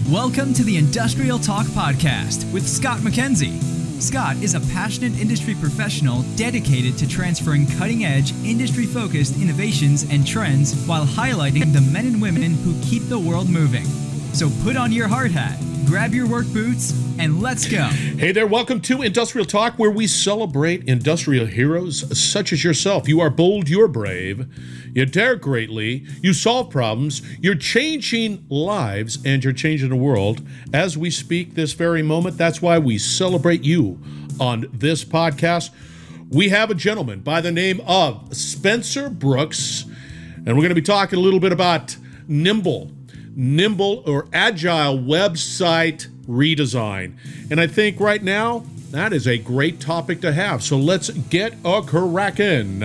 Welcome to the Industrial Talk Podcast with Scott McKenzie. Scott is a passionate industry professional dedicated to transferring cutting-edge, industry-focused innovations and trends while highlighting the men and women who keep the world moving. So put on your hard hat, grab your work boots, and let's go. Hey there, welcome to Industrial Talk, where we celebrate industrial heroes such as yourself. You are bold, you're brave, you dare greatly, you solve problems, you're changing lives, and you're changing the world as we speak this very moment. That's why we celebrate you on this podcast. We have a gentleman by the name of Spencer Brooks, and we're going to be talking a little bit about Nimble or agile website redesign. And I think right now, that is a great topic to have. So let's get cracking.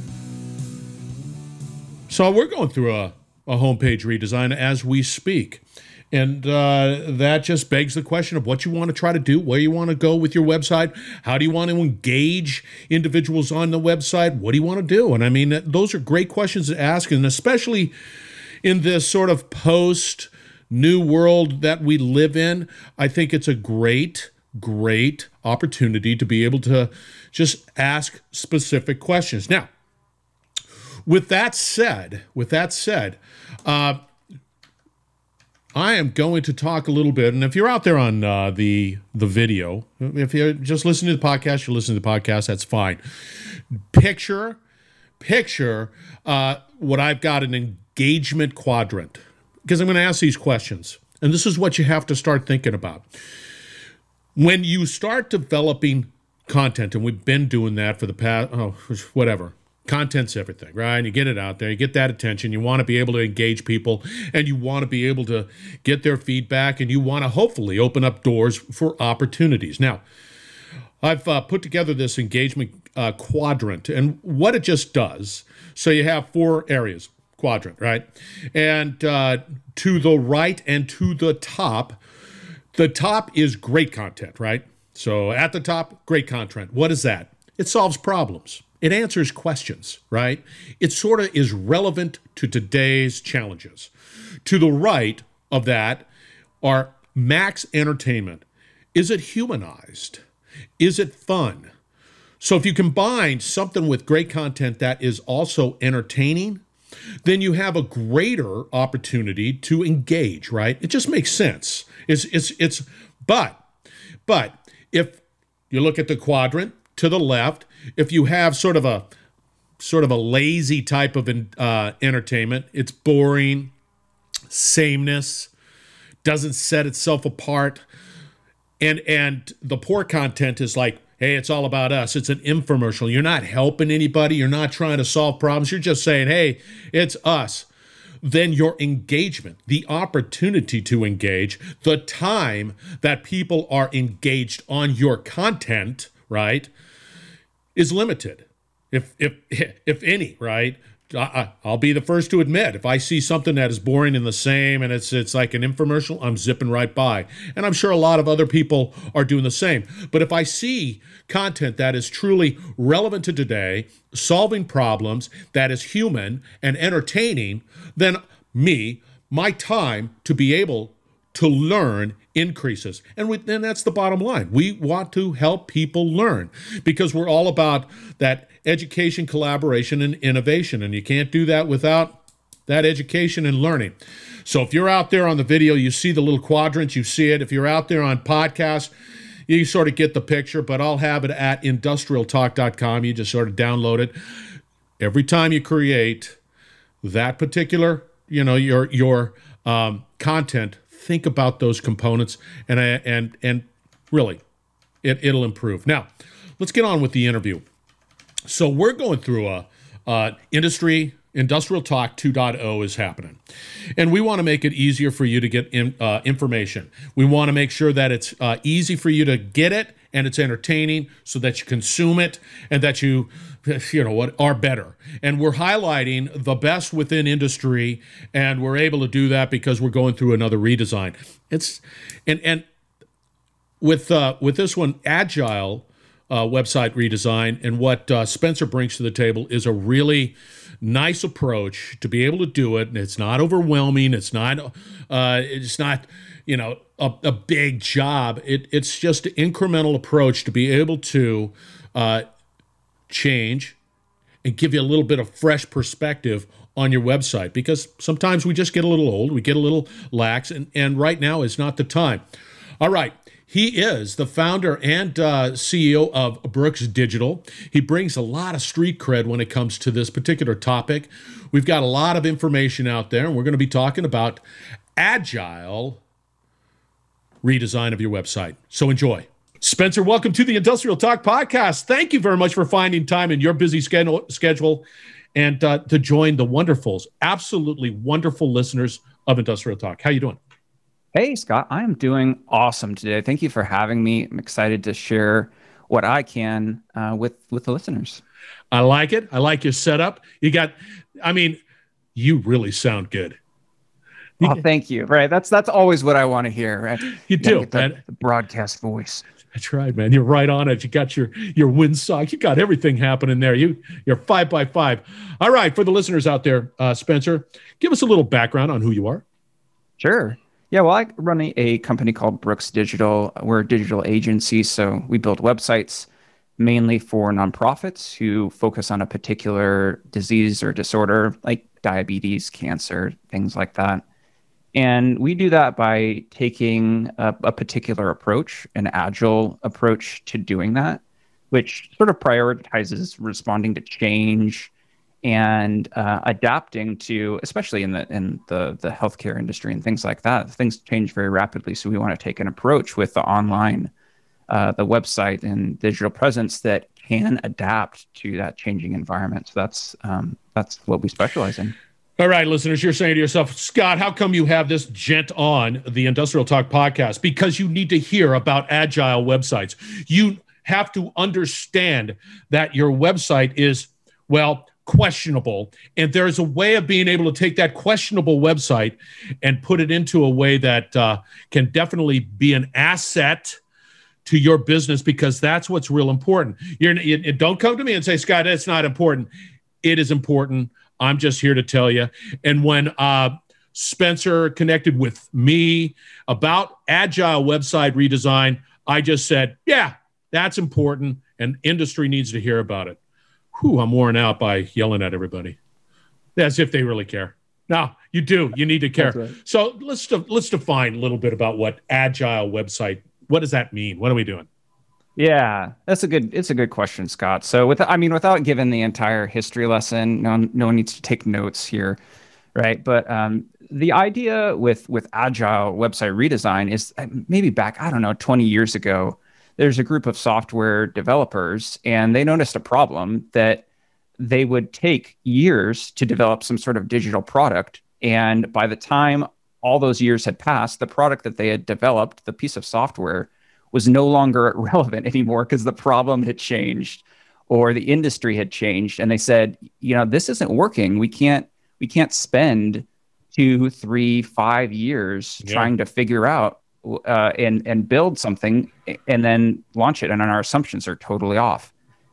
So we're going through a homepage redesign as we speak. And that just begs the question of what you want to try to do, where you want to go with your website, how do you want to engage individuals on the website, what do you want to do? And I mean, those are great questions to ask, and especially in this sort of post-new world that we live in, I think it's a great opportunity to be able to just ask specific questions. Now, with that said, I am going to talk a little bit, and if you're out there on the video, if you're just listening to the podcast, you're listening to the podcast, that's fine. Picture what I've got an engagement quadrant, because I'm going to ask these questions, and this is what you have to start thinking about. When you start developing content, and we've been doing that for the past, content's everything, right? You get it out there, you get that attention, you want to be able to engage people, and you want to be able to get their feedback, and you want to hopefully open up doors for opportunities. Now, I've put together this engagement quadrant, and what it just does, so you have 4 areas, quadrant, right? And to the right and to the top is great content, right? So at the top, great content. What is that? It solves problems. It answers questions, right? It sort of is relevant to today's challenges. To the right of that are max entertainment. Is it humanized? Is it fun? So if you combine something with great content that is also entertaining, then you have a greater opportunity to engage, right? It just makes sense. But if you look at the quadrant to the left, if you have sort of a lazy type of entertainment, it's boring, sameness, doesn't set itself apart, and the poor content is like, hey, it's all about us. It's an infomercial. You're not helping anybody. You're not trying to solve problems. You're just saying, hey, it's us. Then your engagement, the opportunity to engage, the time that people are engaged on your content, right, is limited, if any, right? I'll be the first to admit, if I see something that is boring and the same and it's like an infomercial, I'm zipping right by. And I'm sure a lot of other people are doing the same. But if I see content that is truly relevant to today, solving problems, that is human and entertaining, then my time to be able to learn increases. And that's the bottom line. We want to help people learn because we're all about that education, collaboration, and innovation. And you can't do that without that education and learning. So if you're out there on the video, you see the little quadrants, you see it. If you're out there on podcasts, you sort of get the picture, but I'll have it at industrialtalk.com. You just sort of download it. Every time you create that particular, your content, think about those components, and really, it'll improve. Now, let's get on with the interview. So we're going through Industrial Talk 2.0 is happening, and we want to make it easier for you to get information. We want to make sure that it's easy for you to get it, and it's entertaining, so that you consume it, and that you are better. And we're highlighting the best within industry, and we're able to do that because we're going through another redesign. With this one, agile website redesign. And what Spencer brings to the table is a really nice approach to be able to do it. And it's not overwhelming. It's not a big job. It's just an incremental approach to be able to change and give you a little bit of fresh perspective on your website, because sometimes we just get a little old, we get a little lax, and right now is not the time. All right. He is the founder and CEO of Brooks Digital. He brings a lot of street cred when it comes to this particular topic. We've got a lot of information out there, and we're going to be talking about agile redesign of your website. So enjoy. Spencer, welcome to the Industrial Talk Podcast. Thank you very much for finding time in your busy schedule and to join the absolutely wonderful listeners of Industrial Talk. How you doing? Hey, Scott, I am doing awesome today. Thank you for having me. I'm excited to share what I can with the listeners. I like it. I like your setup. You really sound good. Oh, thank you. Right. That's always what I want to hear. Right? You do. The broadcast voice. That's right, man. You're right on it. You got your windsock. You got everything happening there. You're 5x5. All right. For the listeners out there, Spencer, give us a little background on who you are. Sure. Yeah, well, I run a company called Brooks Digital. We're a digital agency, so we build websites mainly for nonprofits who focus on a particular disease or disorder, like diabetes, cancer, things like that. And we do that by taking a particular approach, an agile approach to doing that, which sort of prioritizes responding to change and adapting to, especially in the healthcare industry and things like that. Things change very rapidly, so we want to take an approach with the online, the website and digital presence that can adapt to that changing environment. So that's what we specialize in. All right, listeners, you're saying to yourself, Scott, how come you have this gent on the Industrial Talk Podcast? Because you need to hear about agile websites. You have to understand that your website is, questionable. And there's a way of being able to take that questionable website and put it into a way that can definitely be an asset to your business, because that's what's real important. Don't come to me and say, Scott, it's not important. It is important. I'm just here to tell you. And when Spencer connected with me about agile website redesign, I just said, yeah, that's important, and industry needs to hear about it. I'm worn out by yelling at everybody. As if they really care. No, you do. You need to care. Right. So let's define a little bit about what agile website, what does that mean? What are we doing? Yeah, it's a good question, Scott. So without giving the entire history lesson, no one needs to take notes here, right? But the idea with agile website redesign is maybe back, 20 years ago, there's a group of software developers, and they noticed a problem that they would take years to develop some sort of digital product. And by the time all those years had passed, the product that they had developed, the piece of software, was no longer relevant anymore because the problem had changed or the industry had changed. And they said, this isn't working. We can't spend 2, 3, 5 years trying to figure out and build something and then launch it. And our assumptions are totally off.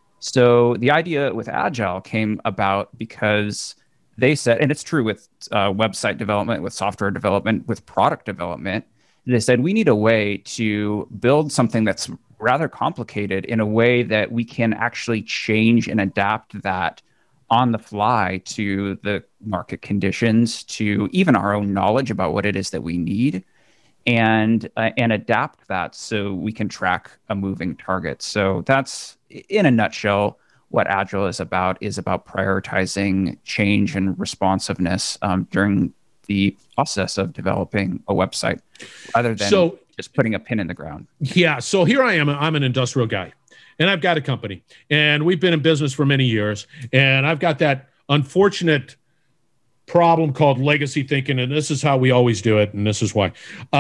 So the idea with Agile came about because they said, and it's true with website development, with software development, with product development, they said, we need a way to build something that's rather complicated in a way that we can actually change and adapt that on the fly to the market conditions, to even our own knowledge about what it is that we need, and adapt that so we can track a moving target. So that's, in a nutshell, what Agile is about prioritizing change and responsiveness during the process of developing a website, rather than just putting a pin in the ground. Yeah. So here I am. I'm an industrial guy, and I've got a company, and we've been in business for many years, and I've got that unfortunate problem called legacy thinking, and this is how we always do it, and this is why.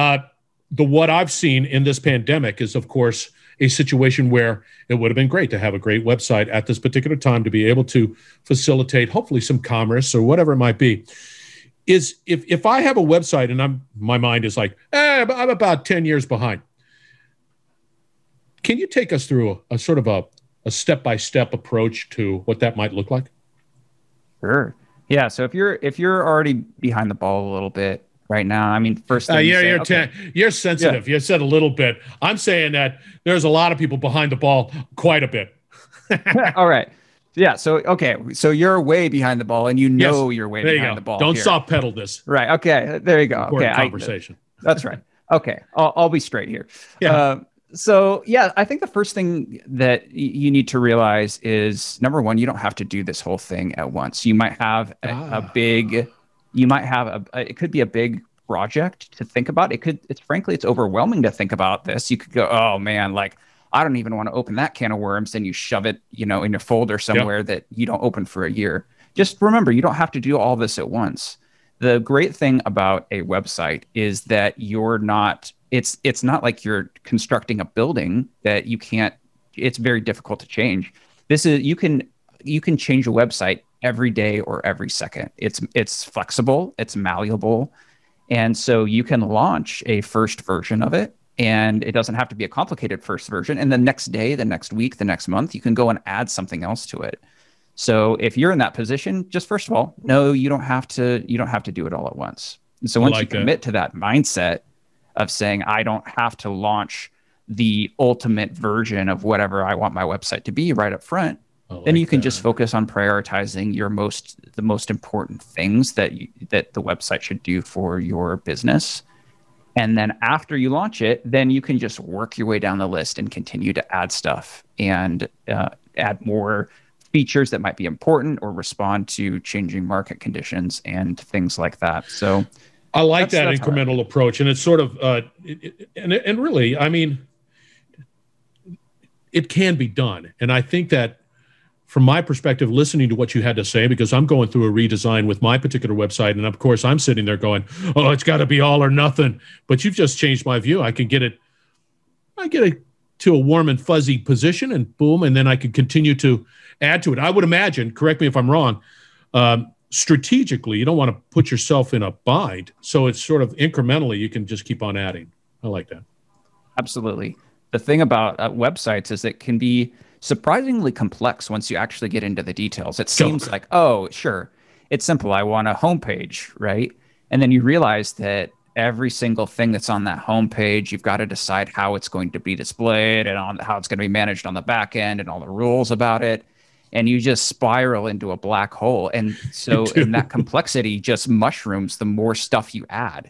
What I've seen in this pandemic is, of course, a situation where it would have been great to have a great website at this particular time to be able to facilitate, hopefully, some commerce or whatever it might be. Is if I have a website and my mind is like, I'm about 10 years behind. Can you take us through a sort of a step-by-step approach to what that might look like? Sure. Yeah. So if you're already behind the ball a little bit right now, I mean, first thing You're sensitive. You said a little bit. I'm saying that there's a lot of people behind the ball quite a bit. All right. Yeah. So okay. So you're way behind the ball, and you're way behind the ball. Don't here. soft pedal this. Right. Okay. There you go. Important Okay. Conversation. That's right. Okay. I'll be straight here. Yeah. So yeah, I think the first thing that you need to realize is, number one, you don't have to do this whole thing at once. You might have it could be a big project to think about. It's overwhelming to think about this. You could go, oh man, like I don't even want to open that can of worms. And you shove it, in your folder somewhere that you don't open for a year. Just remember, you don't have to do all this at once. The great thing about a website is that it's not like you're constructing a building that it's very difficult to change. You can change a website every day or every second. It's flexible, it's malleable. And so you can launch a first version of it, and it doesn't have to be a complicated first version. And the next day, the next week, the next month, you can go and add something else to it. So if you're in that position, just first of all, no, you don't have to do it all at once. And so once you commit to that mindset of saying, I don't have to launch the ultimate version of whatever I want my website to be right up front, then you can just focus on prioritizing the most important things that the website should do for your business. And then after you launch it, then you can just work your way down the list and continue to add stuff and add more features that might be important or respond to changing market conditions and things like that. So I like that incremental approach. And it's sort of, and really, I mean, it can be done. And I think that from my perspective, listening to what you had to say, because I'm going through a redesign with my particular website. And of course, I'm sitting there going, oh, it's got to be all or nothing. But you've just changed my view. I get it to a warm and fuzzy position, and boom, and then I can continue to add to it. I would imagine, correct me if I'm wrong, strategically, you don't want to put yourself in a bind. So it's sort of incrementally, you can just keep on adding. I like that. Absolutely. The thing about websites is it can be surprisingly complex once you actually get into the details. It seems like, oh, sure, it's simple. I want a homepage, right? And then you realize that every single thing that's on that homepage, you've got to decide how it's going to be displayed and how it's going to be managed on the back end and all the rules about it. And you just spiral into a black hole. And so in that complexity just mushrooms the more stuff you add.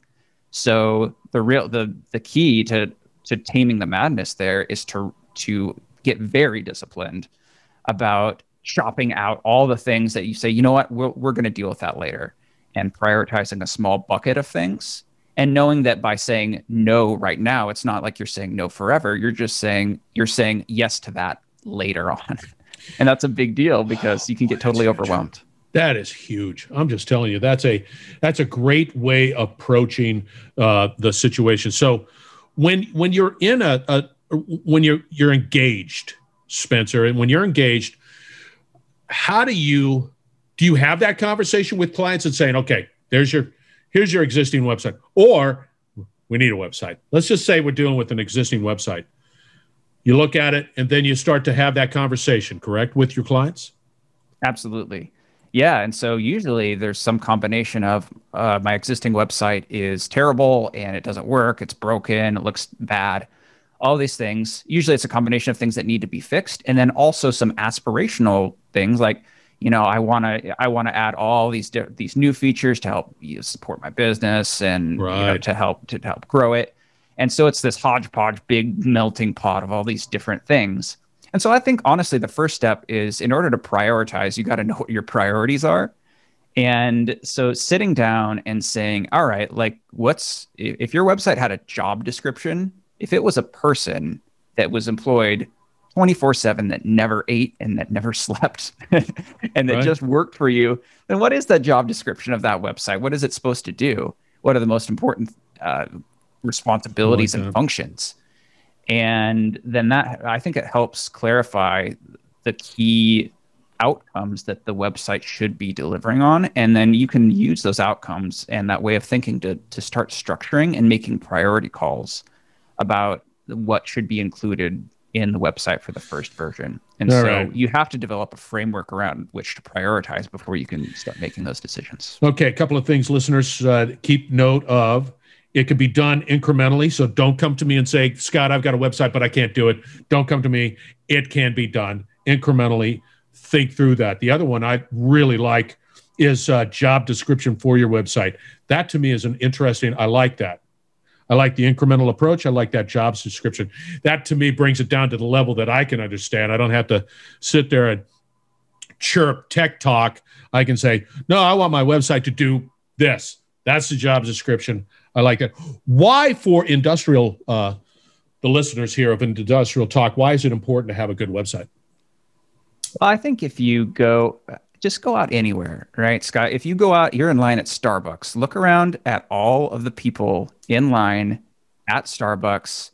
So the key to taming the madness there is to get very disciplined about chopping out all the things that you say, you know what, we're going to deal with that later, and prioritizing a small bucket of things, and knowing that by saying no right now, it's not like you're saying no forever. You're saying yes to that later on. And that's a big deal because you can get totally overwhelmed. That is huge. I'm just telling you, that's a great way of approaching the situation. So when you're in when you're engaged, Spencer, and when you're engaged, how do you have that conversation with clients and saying, okay, here's your existing website, or we need a website. Let's just say we're dealing with an existing website. You look at it and then you start to have that conversation, correct, with your clients? Absolutely. Yeah. And so usually there's some combination of my existing website is terrible and it doesn't work. It's broken. It looks bad. All these things. Usually it's a combination of things that need to be fixed. And then also some aspirational things like, I want to add all these new features to help support my business and to help grow it. And so it's this hodgepodge, big melting pot of all these different things. And so I think, honestly, the first step is, in order to prioritize, you got to know what your priorities are. And so sitting down and saying, all right, like if your website had a job description, if it was a person that was employed 24/7, that never ate and that never slept and that just worked for you, then what is the job description of that website? What is it supposed to do? What are the most important responsibilities and functions? And then I think it helps clarify the key outcomes that the website should be delivering on. And then you can use those outcomes and that way of thinking to start structuring and making priority calls about what should be included in the website for the first version. And you have to develop a framework around which to prioritize before you can start making those decisions. Okay, a couple of things, listeners, keep note of. It can be done incrementally, so don't come to me and say, Scott, I've got a website, but I can't do it. Don't come to me. It can be done incrementally. Think through that. The other one I really like is job description for your website. That to me is an interesting, I like that. I like the incremental approach. I like that job description. That to me brings it down to the level that I can understand. I don't have to sit there and chirp tech talk. I can say, no, I want my website to do this. That's the job description. I like that. Why for industrial, the listeners here of Industrial Talk, why is it important to have a good website? Well, I think if you just go out anywhere, right, Scott? If you go out, you're in line at Starbucks, look around at all of the people in line at Starbucks,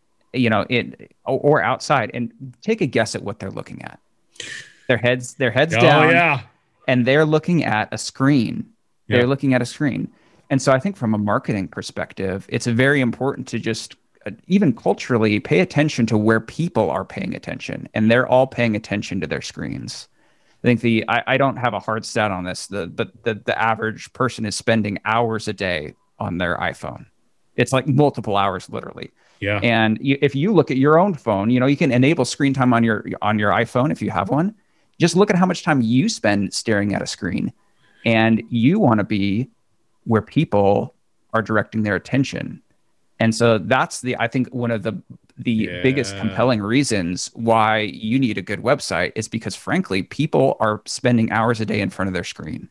or outside, and take a guess at what they're looking at. Their heads down, yeah. And they're looking at a screen. They're looking at a screen. And so I think from a marketing perspective, it's very important to just even culturally pay attention to where people are paying attention, and they're all paying attention to their screens. I think I don't have a hard stat on this, but the average person is spending hours a day on their iPhone. It's like multiple hours, literally. Yeah. And if you look at your own phone, you can enable screen time on your iPhone if you have one. Just look at how much time you spend staring at a screen, and you want to be where people are directing their attention. And so that's I think one of the biggest compelling reasons why you need a good website is because, frankly, people are spending hours a day in front of their screen.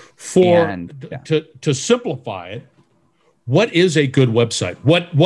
To simplify it, what is a good website?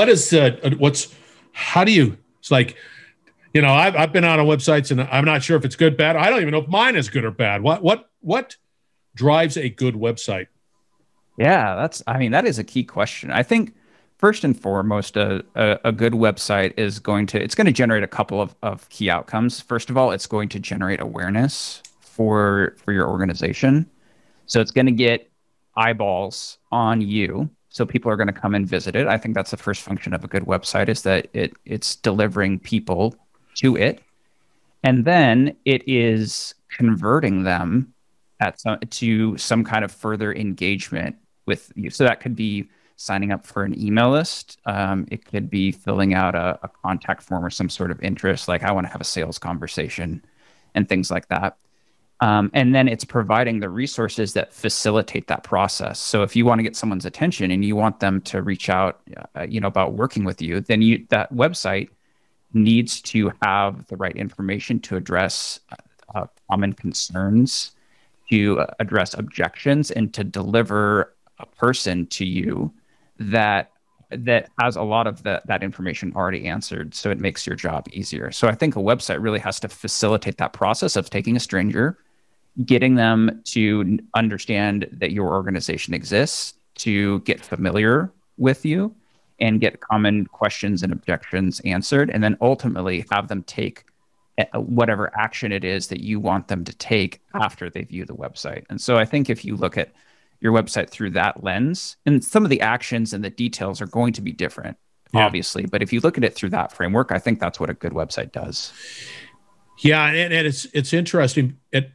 It's like, I've been on websites and I'm not sure if it's good, bad. I don't even know if mine is good or bad. What drives a good website? Yeah, that is a key question. I think first and foremost, a good website is going to generate a couple of key outcomes. First of all, it's going to generate awareness for your organization. So it's going to get eyeballs on you. So people are going to come and visit it. I think that's the first function of a good website, is that it's delivering people to it. And then it is converting them to some kind of further engagement with you. So that could be signing up for an email list. It could be filling out a contact form or some sort of interest, like I want to have a sales conversation and things like that. And then it's providing the resources that facilitate that process. So if you want to get someone's attention and you want them to reach out, about working with you, then that website needs to have the right information to address common concerns, to address objections, and to deliver a person to you that has a lot of that information already answered, so it makes your job easier. So I think a website really has to facilitate that process of taking a stranger, getting them to understand that your organization exists, to get familiar with you, and get common questions and objections answered, and then ultimately have them take whatever action it is that you want them to take after they view the website. And so I think if you look at your website through that lens, and some of the actions and the details are going to be different, obviously, but if you look at it through that framework, I think that's what a good website does. Yeah, and it's interesting.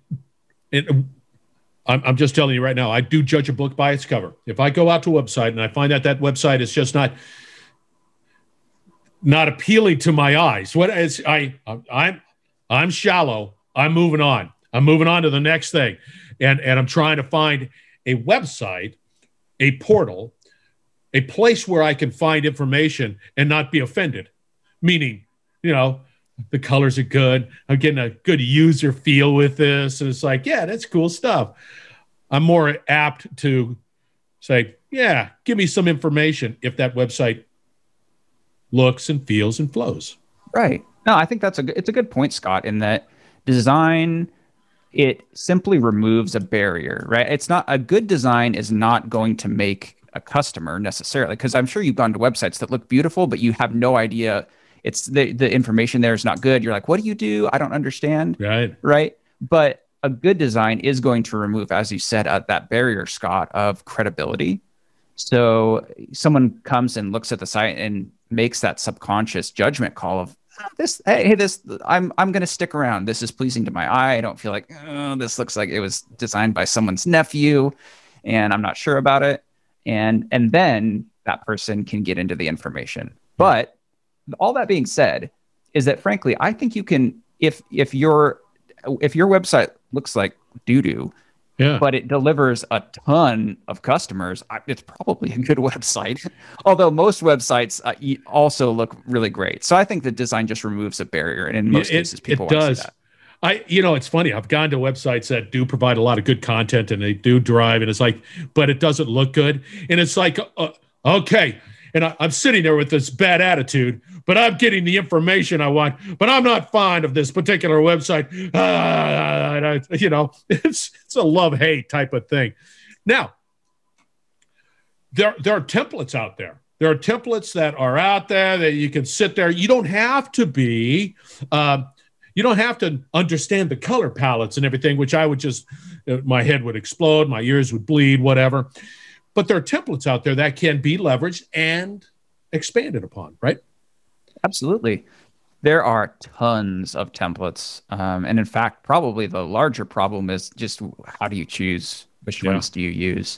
I'm just telling you right now, I do judge a book by its cover. If I go out to a website and I find that website is just not appealing to my eyes, I'm shallow. I'm moving on. I'm moving on to the next thing, and I'm trying to find a website, a portal, a place where I can find information and not be offended. Meaning, the colors are good. I'm getting a good user feel with this. And it's like, yeah, that's cool stuff. I'm more apt to say, yeah, give me some information if that website looks and feels and flows. Right. No, I think it's a good point, Scott, in that design, it simply removes a barrier, right? It's not a good design is not going to make a customer necessarily, because I'm sure you've gone to websites that look beautiful, but you have no idea. It's the information there is not good. You're like, what do you do? I don't understand. Right. But a good design is going to remove, as you said, that barrier, Scott, of credibility. So someone comes and looks at the site and makes that subconscious judgment call of, I'm going to stick around. This is pleasing to my eye. I don't feel like, oh, this looks like it was designed by someone's nephew and I'm not sure about it. And then that person can get into the information. But all that being said is that frankly, I think you can, if your website looks like doo-doo, but it delivers a ton of customers, it's probably a good website. Although most websites also look really great. So I think the design just removes a barrier. And in most cases, people want to see that. It's funny. I've gone to websites that do provide a lot of good content and they do drive, and it's like, but it doesn't look good. And it's like, okay. And I'm sitting there with this bad attitude, but I'm getting the information I want, but I'm not fond of this particular website. It's a love-hate type of thing. Now, there are templates out there. There are templates that are out there that you can sit there. You don't have to be, you don't have to understand the color palettes and everything, which I would just, my head would explode, my ears would bleed, whatever. But there are templates out there that can be leveraged and expanded upon, right? Absolutely. There are tons of templates. And in fact, probably the larger problem is just how do you choose? Which ones do you use?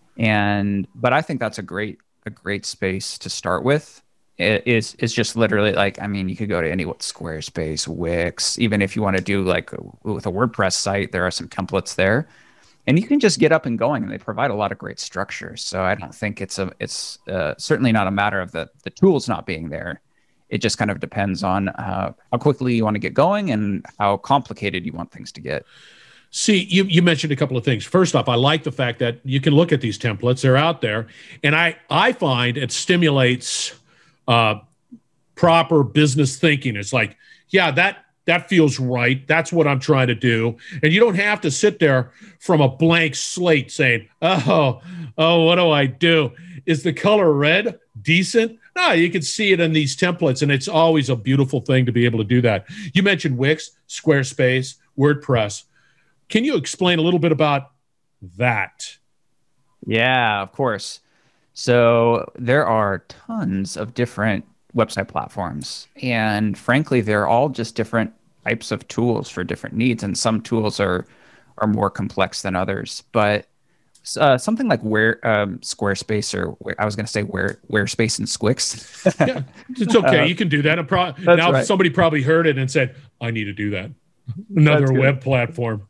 But I think that's a great space to start with. It's just literally like, I mean, you could go to Squarespace, Wix, even if you want to do like with a WordPress site, there are some templates there. And you can just get up and going, and they provide a lot of great structure. So I don't think it's certainly not a matter of the tools not being there. It just kind of depends on how quickly you want to get going and how complicated you want things to get. See, you mentioned a couple of things. First off, I like the fact that you can look at these templates. They're out there. And I find it stimulates proper business thinking. It's like, yeah, that feels right. That's what I'm trying to do. And you don't have to sit there from a blank slate saying, oh, what do I do? Is the color red decent? No, you can see it in these templates, and it's always a beautiful thing to be able to do that. You mentioned Wix, Squarespace, WordPress. Can you explain a little bit about that? Yeah, of course. So there are tons of different website platforms. And frankly, they're all just different types of tools for different needs. And some tools are more complex than others. But something like Squarespace, or I was going to say Squarespace and Squix. Yeah, it's okay. You can do that. Now right. Somebody probably heard it and said, I need to do that. Another web platform.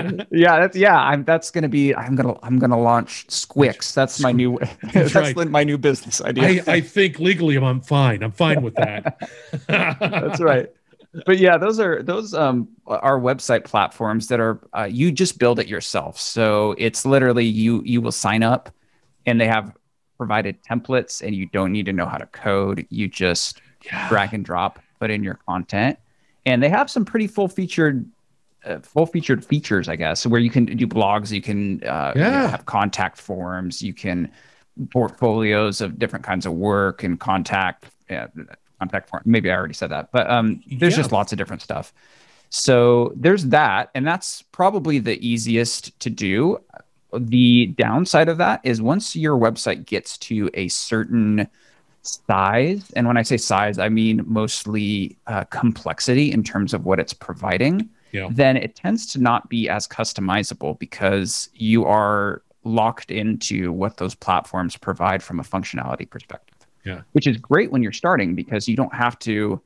That's going to be, I'm going to launch Squix. That's my new, my new business idea. I think legally I'm fine. I'm fine with that. That's right. But yeah, those are website platforms that are, you just build it yourself. So it's literally you will sign up and they have provided templates and you don't need to know how to code. You just drag and drop, put in your content. And they have some pretty full-featured features, I guess, where you can do blogs, you can have contact forms, you can portfolios of different kinds of work and contact form. Maybe I already said that, but there's just lots of different stuff. So there's that, and that's probably the easiest to do. The downside of that is once your website gets to a certain size, and when I say size, I mean mostly complexity in terms of what it's providing, then it tends to not be as customizable because you are locked into what those platforms provide from a functionality perspective. Yeah, which is great when you're starting because you don't have to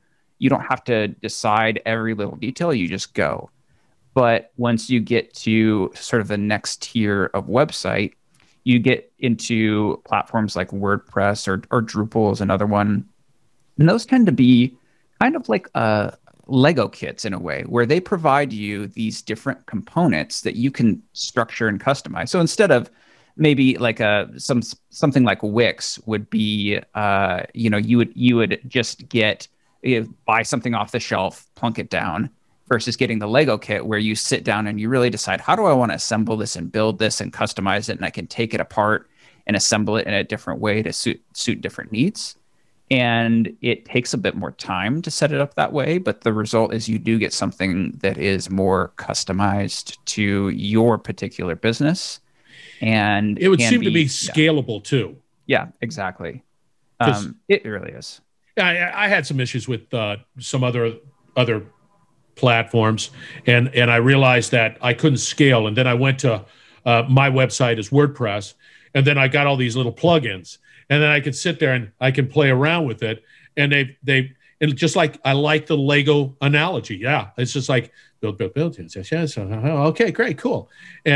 decide every little detail. You just go. But once you get to sort of the next tier of website, you get into platforms like WordPress or Drupal is another one. And those tend to be kind of like Lego kits in a way, where they provide you these different components that you can structure and customize. So instead of maybe like something like Wix would be, you would just buy something off the shelf, plunk it down, versus getting the Lego kit where you sit down and you really decide, how do I want to assemble this and build this and customize it? And I can take it apart and assemble it in a different way to suit different needs. And it takes a bit more time to set it up that way, but the result is you do get something that is more customized to your particular business. And it would seem to be scalable too. Yeah, exactly. It really is. I had some issues with some other platforms, and I realized that I couldn't scale. And then I went to my website is WordPress, and then I got all these little plugins, and then I could sit there and I can play around with it. And and just like I like the Lego analogy. Yeah, it's just like build. Okay, great, cool.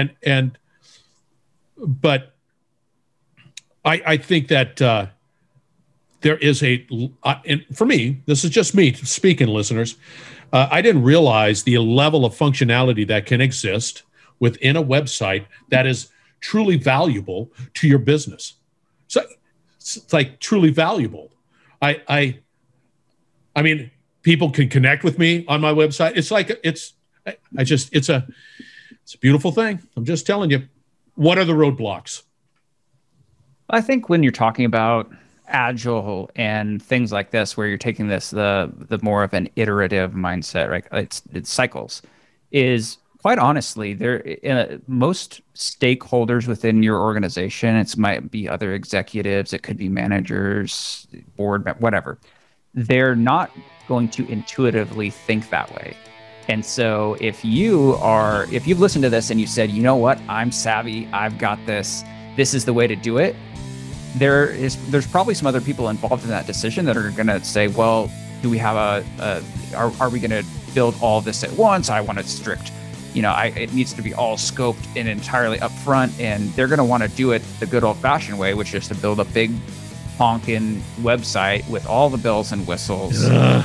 But I think that there is and for me, this is just me speaking, listeners. I didn't realize the level of functionality that can exist within a website that is truly valuable to your business. So it's like truly valuable. I mean, people can connect with me on my website. It's like it's a beautiful thing. I'm just telling you. What are the roadblocks? I think when you're talking about agile and things like this, where you're taking this the more of an iterative mindset, right? It's cycles. Is quite honestly, most stakeholders within your organization, it might be other executives, it could be managers, board, whatever. They're not going to intuitively think that way. And so if you've listened to this and you said, you know what, I'm savvy, I've got this is the way to do it, there's probably some other people involved in that decision that are going to say, well, do we have are we going to build all of this at once? I want it strict. It needs to be all scoped and entirely upfront, and they're going to want to do it the good old-fashioned way, which is to build a big honking website with all the bells and whistles,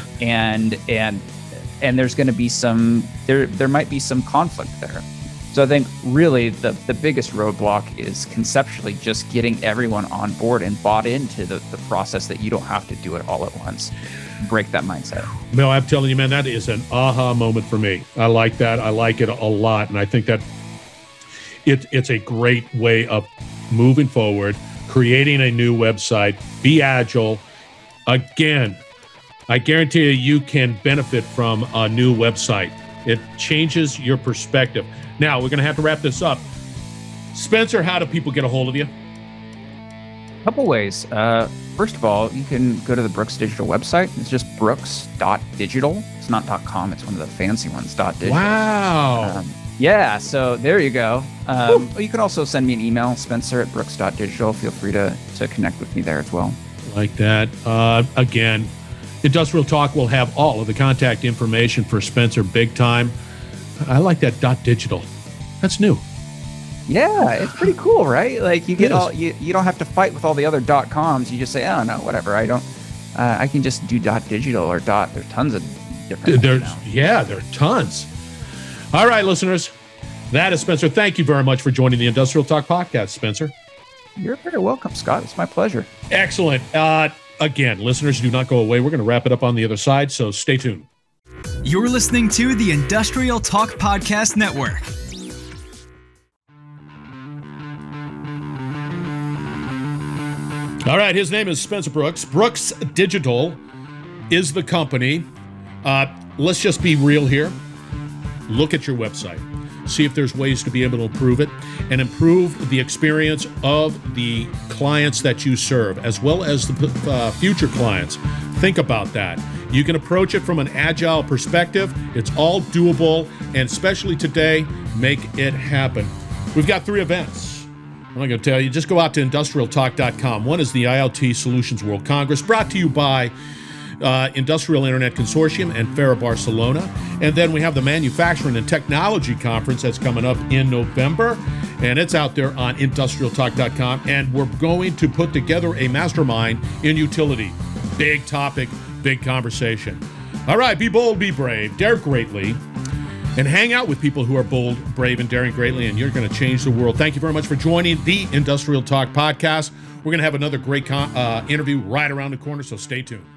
and there's going to be there might be some conflict there. So I think really the biggest roadblock is conceptually just getting everyone on board and bought into the process that you don't have to do it all at once. Break that mindset. Mel, I'm telling you, man, that is an aha moment for me. I like that. I like it a lot. And I think that it's a great way of moving forward, creating a new website, be agile. Again, I guarantee you can benefit from a new website. It changes your perspective. Now, we're going to have to wrap this up. Spencer, how do people get a hold of you? A couple ways. First of all, you can go to the Brooks Digital website. It's just brooks.digital. It's not .com. It's one of the fancy ones, .digital. Wow. Yeah, so there you go. You can also send me an email, spencer@brooks.digital. Feel free to connect with me there as well. Like that. Again, Industrial Talk will have all of the contact information for Spencer big time. I like that .digital. That's new. Yeah, it's pretty cool, right? Like you get you don't have to fight with all the other .coms. You just say, oh no, whatever. I can just do .digital or . There's tons of different. There are tons. All right, listeners, that is Spencer. Thank you very much for joining the Industrial Talk podcast, Spencer. You're very welcome, Scott. It's my pleasure. Excellent. Again, listeners, do not go away. We're going to wrap it up on the other side, so stay tuned. You're listening to the Industrial Talk Podcast Network. All right, his name is Spencer Brooks. Brooks Digital is the company. Let's just be real here. Look at your website. See if there's ways to be able to improve it and improve the experience of the clients that you serve, as well as the future clients. Think about that. You can approach it from an agile perspective. It's all doable, and especially today, make it happen. We've got 3 events. I'm not going to tell you. Just go out to industrialtalk.com. One is the IoT Solutions World Congress, brought to you by Industrial Internet Consortium and FARA Barcelona. And then we have the Manufacturing and Technology Conference that's coming up in November, and it's out there on industrialtalk.com. And we're going to put together a mastermind in utility. Big topic, big conversation. All right, be bold, be brave, dare greatly, and hang out with people who are bold, brave, and daring greatly, and you're going to change the world. Thank you very much for joining the Industrial Talk podcast. We're going to have another great interview right around the corner, so stay tuned.